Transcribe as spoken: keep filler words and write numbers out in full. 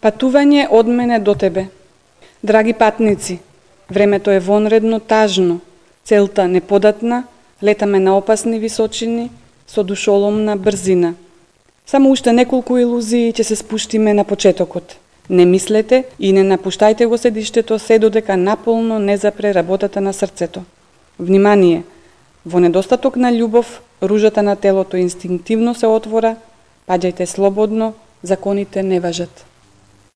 Патување од мене до тебе. Драги патници, времето е вонредно тажно, целта неподатна, летаме на опасни височини со душоломна брзина. Само уште неколку илузии ќе се спуштиме на почетокот. Не мислете и не напуштајте го седиштето се додека наполно не запре работата на срцето. Внимание! Во недостаток на љубов, ружата на телото инстинктивно се отвора, паѓајте слободно, законите не важат.